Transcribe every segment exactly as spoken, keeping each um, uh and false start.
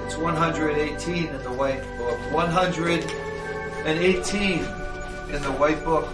It's one hundred eighteen in the White Book. one hundred eighteen in the White Book.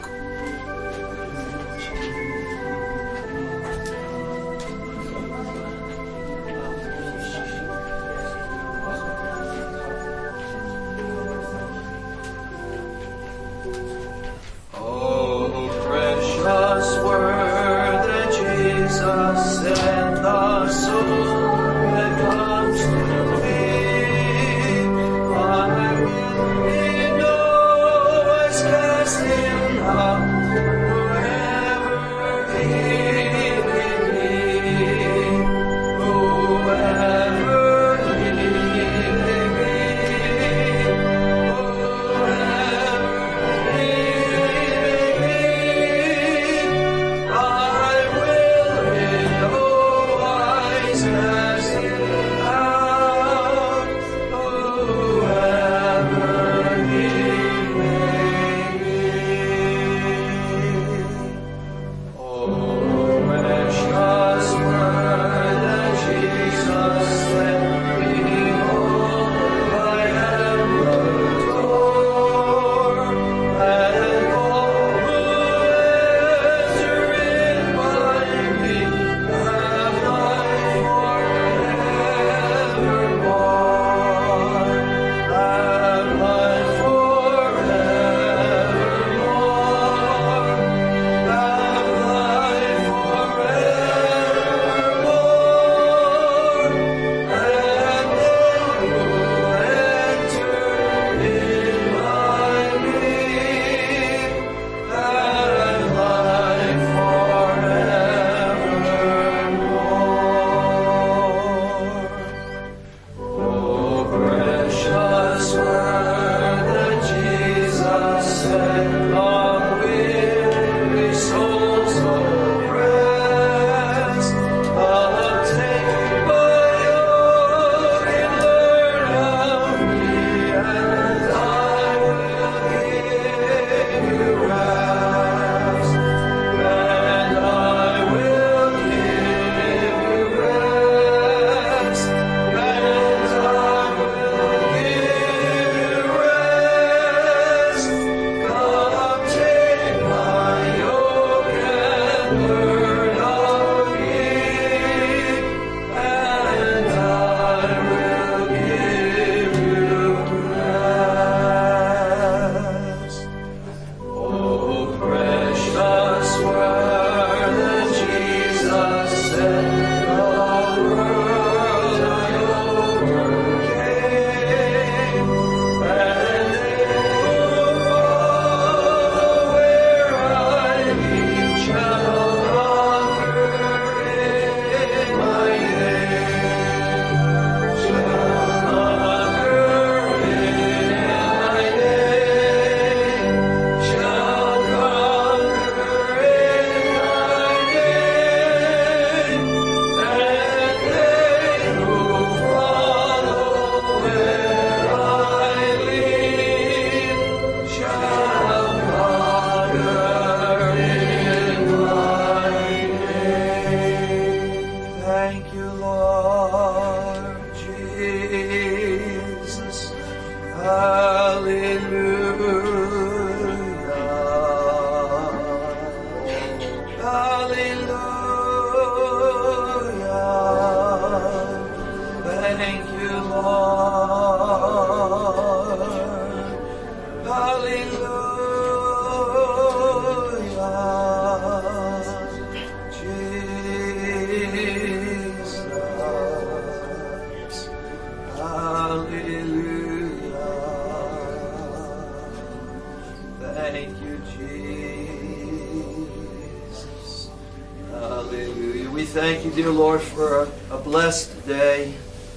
Thank you, dear Lord, for a, a blessed day,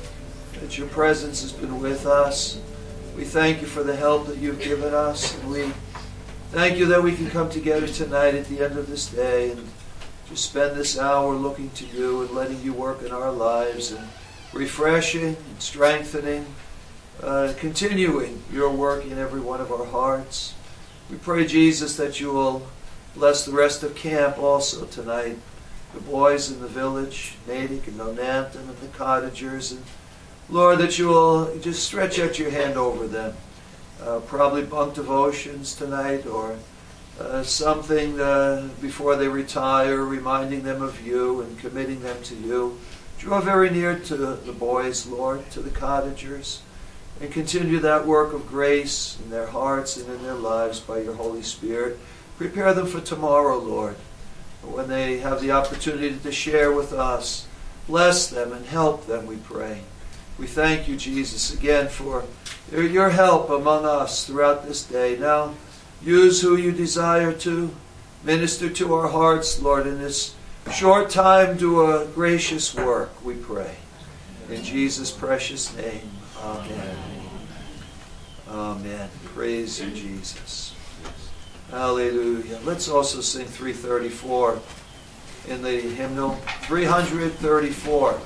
that your presence has been with us. We thank you for the help that you've given us. And we thank you that we can come together tonight at the end of this day and just spend this hour looking to you and letting you work in our lives and refreshing and strengthening, uh, continuing your work in every one of our hearts. We pray, Jesus, that you will bless the rest of camp also tonight. The boys in the village, Natick and Nonanton and the cottagers, and Lord, that you will just stretch out your hand over them. Uh, probably bunk devotions tonight, or uh, something uh, before they retire, reminding them of you and committing them to you. Draw very near to the boys, Lord, to the cottagers, and continue that work of grace in their hearts and in their lives by your Holy Spirit. Prepare them for tomorrow, Lord, when they have the opportunity to share with us. Bless them and help them, we pray. We thank you, Jesus, again for your help among us throughout this day. Now, use who you desire to. Minister to our hearts, Lord, in this short time. Do a gracious work, we pray. In Jesus' precious name, amen. Amen. Praise you, Jesus. Hallelujah. Let's also sing three thirty-four in the hymnal. three thirty-four.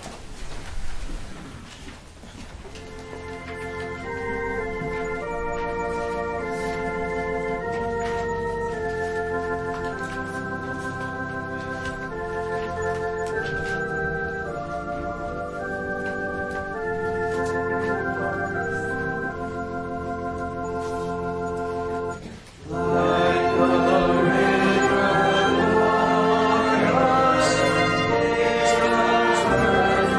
Like a river,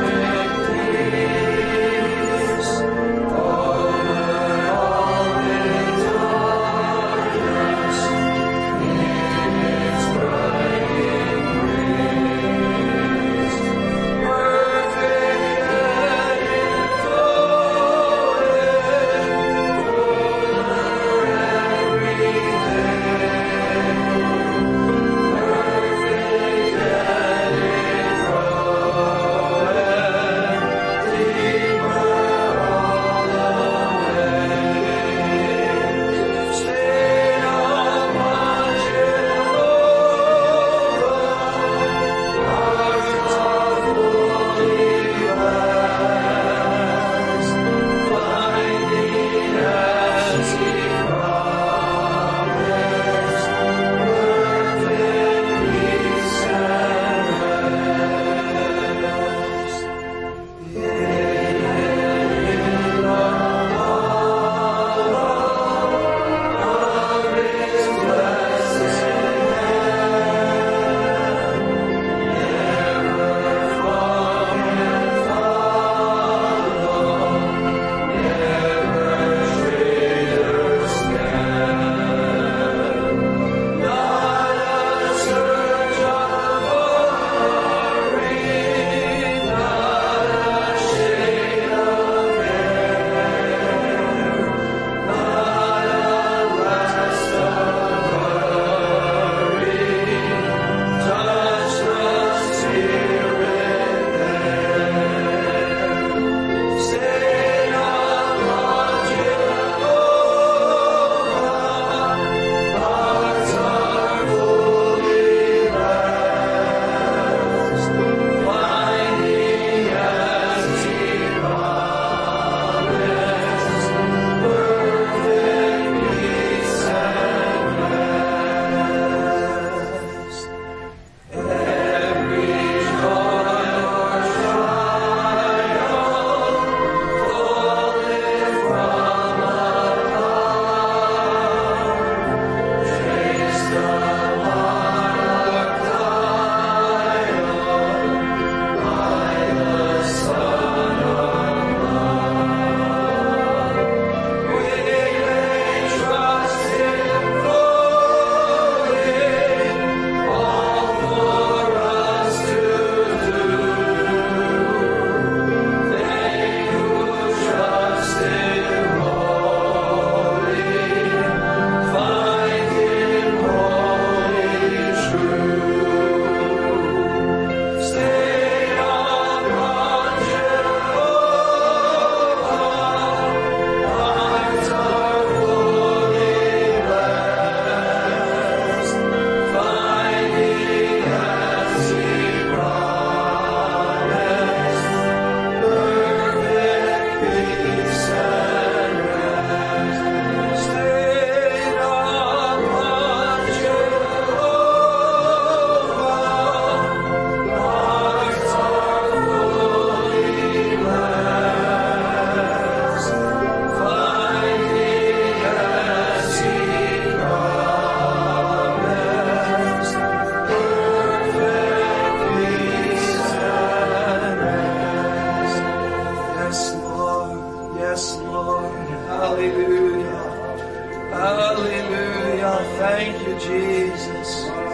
Yes, Lord. Hallelujah. Hallelujah. Thank you, Jesus.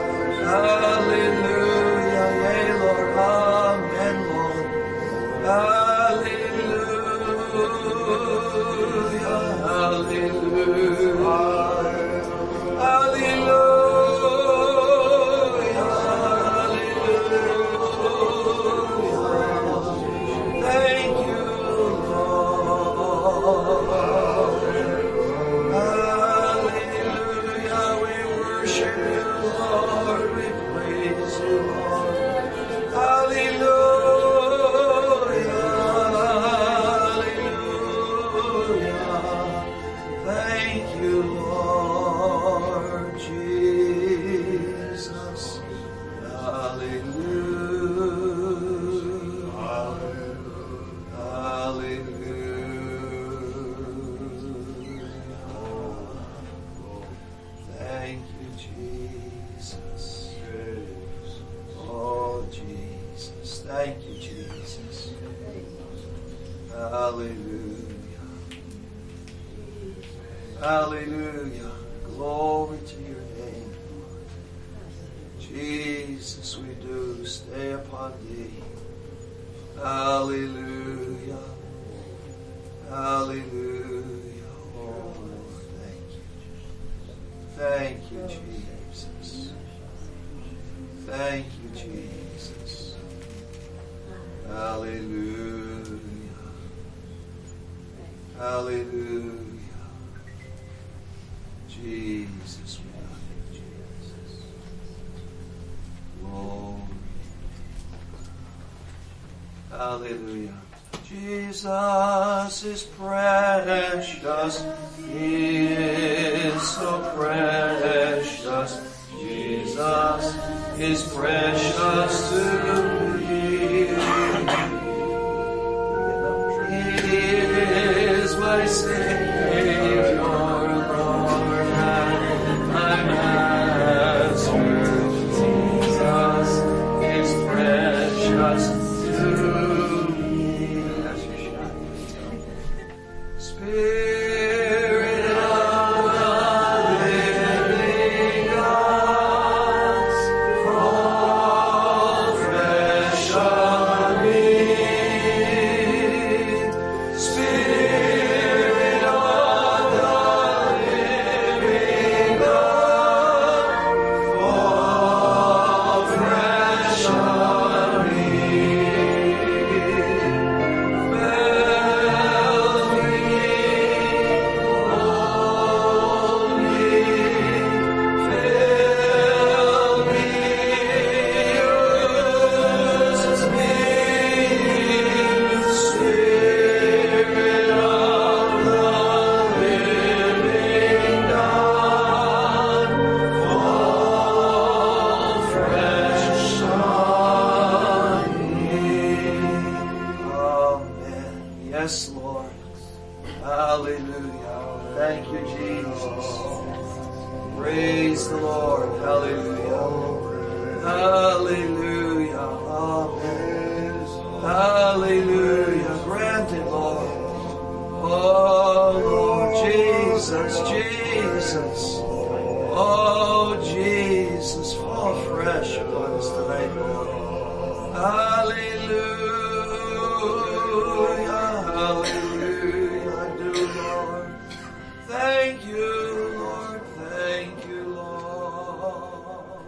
Hallelujah. Yea, Lord. Amen, Lord. Hallelujah. Hallelujah. Hallelujah. Thank you, Lord. Hallelujah. We worship you, Lord. We praise you, Lord. Hallelujah. Hallelujah. Thank you, Lord Jesus. Hallelujah. Hallelujah. Thank you, Jesus. Oh, Jesus. Thank you, Jesus. Hallelujah. Hallelujah. Glory to your name, Lord. Jesus, we do stay upon thee. Hallelujah. Hallelujah. Oh, Lord, thank you. Thank you, Jesus. Thank you, Jesus. Hallelujah. Hallelujah. Jesus, we love you, Jesus. Glory. Hallelujah. Jesus is precious. He is so precious. Jesus is precious to me. He is my Savior, Lord, and my Master. Jesus is precious to me. Spirit of the living God, fall fresh on me. Spirit of the living God, fall fresh on me. Yes, Lord. Hallelujah. Thank you, Jesus. Praise the Lord. Hallelujah. Hallelujah. Amen. Hallelujah. Grant it, Lord. Oh, Lord Jesus, Jesus. Oh, Jesus. Fall fresh upon us tonight, Lord. Hallelujah. Hallelujah. I do, Lord. Thank you, Lord. Thank you, Lord.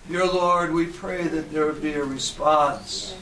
Dear Lord, we pray that there would be a response.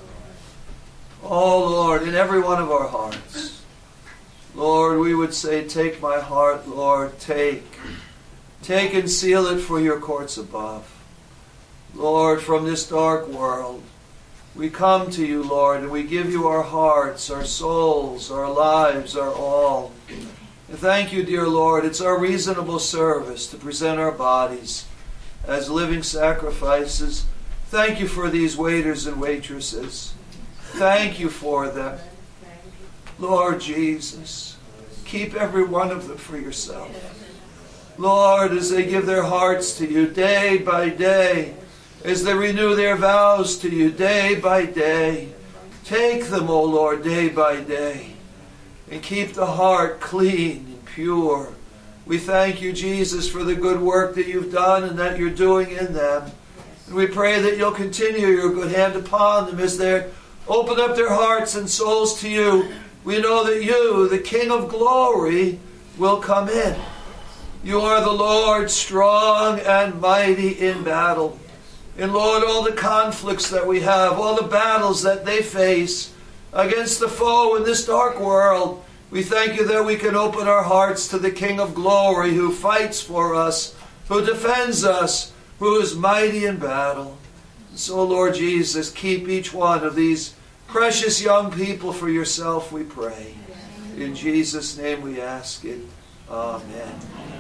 Oh, Lord, in every one of our hearts. Lord, we would say, take my heart, Lord, take. Take and seal it for your courts above. Lord, from this dark world, we come to you, Lord, and we give you our hearts, our souls, our lives, our all. And thank you, dear Lord. It's our reasonable service to present our bodies as living sacrifices. Thank you for these waiters and waitresses. Thank you for them. Lord Jesus, keep every one of them for yourself. Lord, as they give their hearts to you day by day, as they renew their vows to you day by day, take them, O Lord, day by day, and keep the heart clean and pure. We thank you, Jesus, for the good work that you've done and that you're doing in them. And we pray that you'll continue your good hand upon them as they open up their hearts and souls to you. We know that you, the King of glory, will come in. You are the Lord, strong and mighty in battle. And Lord, all the conflicts that we have, all the battles that they face against the foe in this dark world, we thank you that we can open our hearts to the King of glory who fights for us, who defends us, who is mighty in battle. So, Lord Jesus, keep each one of these precious young people for yourself, we pray. In Jesus' name we ask it. Amen.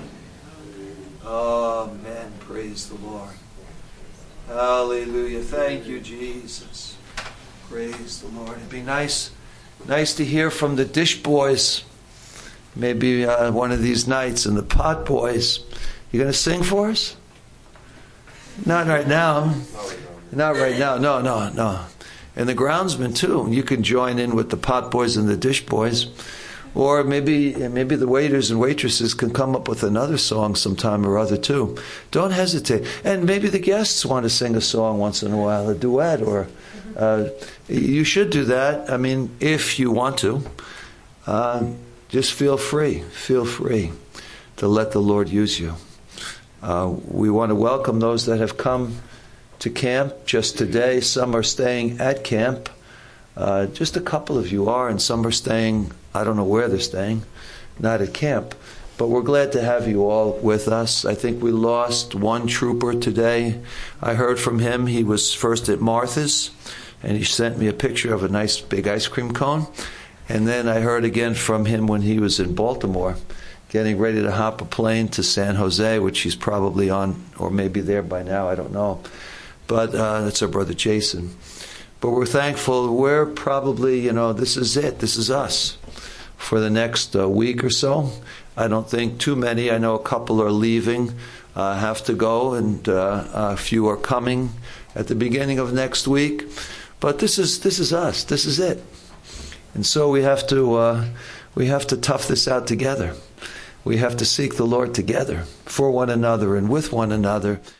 Amen. Praise the Lord. Hallelujah. Thank you, Jesus. Praise the Lord. It'd be nice, nice to hear from the Dish Boys. Maybe uh, one of these nights, and the Pot Boys. You going to sing for us? Not right now. Not right now. No, no, no. And the groundsmen too. You can join in with the Pot Boys and the Dish Boys. Or maybe maybe the waiters and waitresses can come up with another song sometime or other too. Don't hesitate. And maybe the guests want to sing a song once in a while, a duet, or uh, you should do that. I mean, if you want to, uh, just feel free. Feel free to let the Lord use you. Uh, we want to welcome those that have come to camp just today. Some are staying at camp. Uh, just a couple of you are, and some are staying, I don't know where they're staying, not at camp. But we're glad to have you all with us. I think we lost one trooper today. I heard from him. He was first at Martha's, and he sent me a picture of a nice big ice cream cone. And then I heard again from him when he was in Baltimore, getting ready to hop a plane to San Jose, which he's probably on, or maybe there by now, I don't know. But uh, that's our brother Jason. But we're thankful. We're probably, you know, this is it. This is us for the next uh, week or so. I don't think too many. I know a couple are leaving, uh, have to go, and uh, a few are coming at the beginning of next week. But this is this is us. This is it. And so we have to uh, we have to tough this out together. We have to seek the Lord together, for one another and with one another.